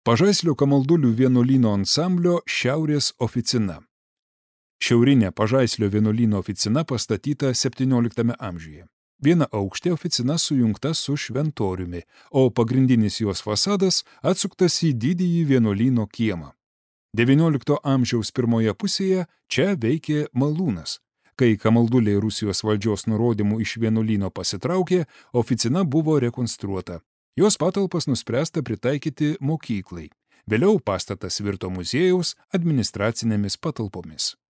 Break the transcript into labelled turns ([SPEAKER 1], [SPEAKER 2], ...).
[SPEAKER 1] Pažaislio Kamaldulių vienuolyno ansamblio Šiaurės oficina. Šiaurinė Pažaislio vienuolyno oficina pastatyta 17 amžiuje. Viena aukštė oficina sujungta su šventoriumi, o pagrindinis jos fasadas atsuktas į didįjį vienuolyno kiemą. XIX amžiaus pirmoje pusėje čia veikė malūnas. Kai kamalduliai Rusijos valdžios nurodymų iš vienuolyno pasitraukė, oficina buvo rekonstruota. Jos patalpas nuspręsta pritaikyti mokyklai. Vėliau pastatas virto muziejaus administracinėmis patalpomis.